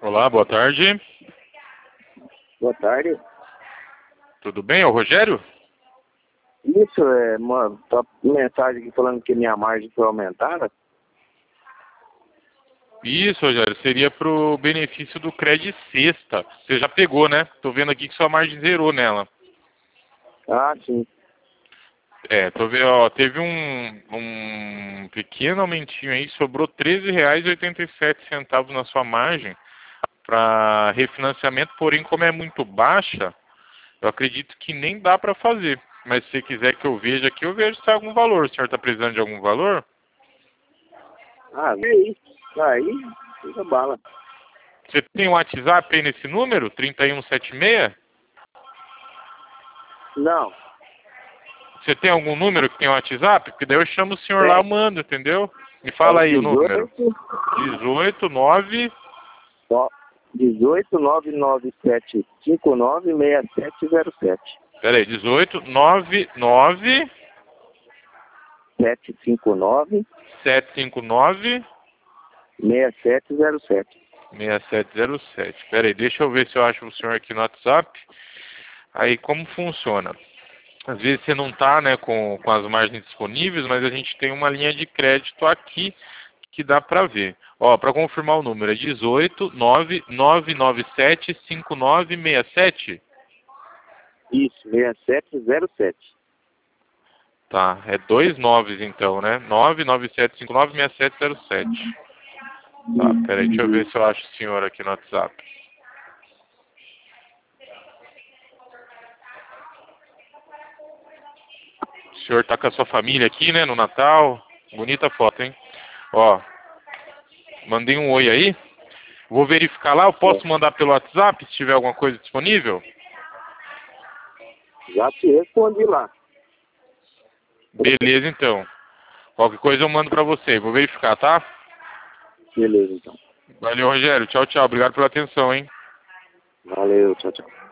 Olá, boa tarde. Boa tarde. Tudo bem? É o Rogério? Isso, mano, tá mensagem aqui falando que minha margem foi aumentada. Isso, Rogério. Seria pro benefício do Cred Sexta. Você já pegou, né? Tô vendo aqui que sua margem zerou nela. Ah, sim. Tô vendo, ó, teve um pequeno aumentinho aí, sobrou R$13,87 na sua margem para refinanciamento, porém, como é muito baixa, eu acredito que nem dá para fazer. Mas se você quiser que eu veja aqui, eu vejo se tem algum valor. O senhor está precisando de algum valor? Ah, vê aí. Aí, fica bala. Você tem um WhatsApp aí nesse número? 3176? Não, Você tem algum número que tem um WhatsApp? Porque daí eu chamo o senhor lá, eu tem. mando, entendeu? Me É fala o aí o número. 18, 189 18 99759 6707. Peraí, 1899 759 759 6707. 6707. Peraí, deixa eu ver se eu acho o senhor aqui no WhatsApp. Aí como funciona? Às vezes você não está, né, com as margens disponíveis, mas a gente tem uma linha de crédito aqui que dá para ver. Ó, para confirmar o número é 18 997 5967. Isso, 6707. Tá, é dois noves então, né? 997596707. Tá, peraí, deixa eu ver se eu acho o senhor aqui no WhatsApp. O senhor tá com a sua família aqui, né, no Natal. Bonita foto, hein? Ó, mandei um oi aí. Vou verificar lá, eu posso mandar pelo WhatsApp se tiver alguma coisa disponível? Já te respondi lá. Beleza, então. Qualquer coisa eu mando pra você. Vou verificar, tá? Beleza, então. Valeu, Rogério. Tchau, tchau. Obrigado pela atenção, hein? Valeu, tchau, tchau.